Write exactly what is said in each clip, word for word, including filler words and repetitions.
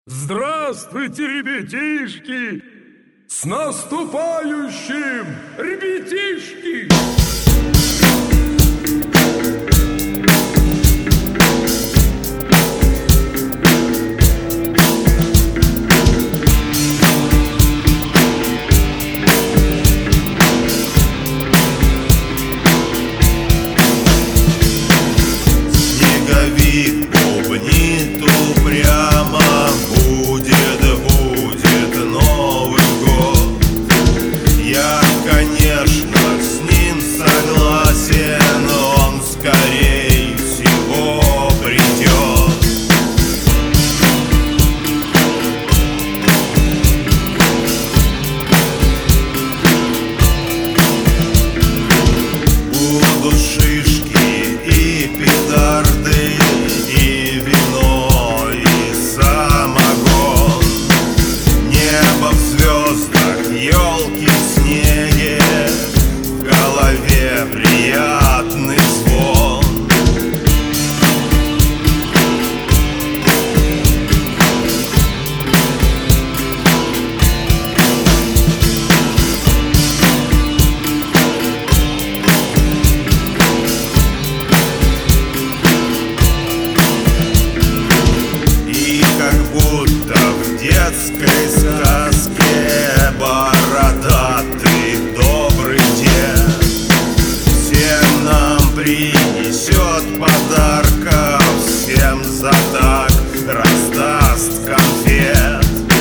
Здравствуйте, ребятишки! С наступающим, ребятишки! Снеговик бубнит упрямо: будет, будет Новый год. Я, конечно, с ним согласен, он скорее всего придет. Будут шишки и петарды, и вино, и самогон. Небо в звездах, елки в снеге, в голове приятный звон. И как будто в детской сказке бородатый добрый дед всем нам принесет подарков, всем за так раздаст конфет.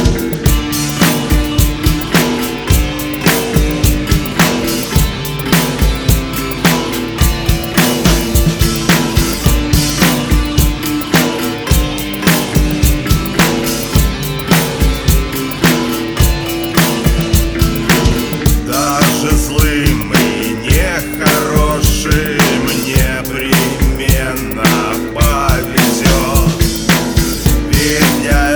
Даже злым и нехорошим непременно повезет, ведь я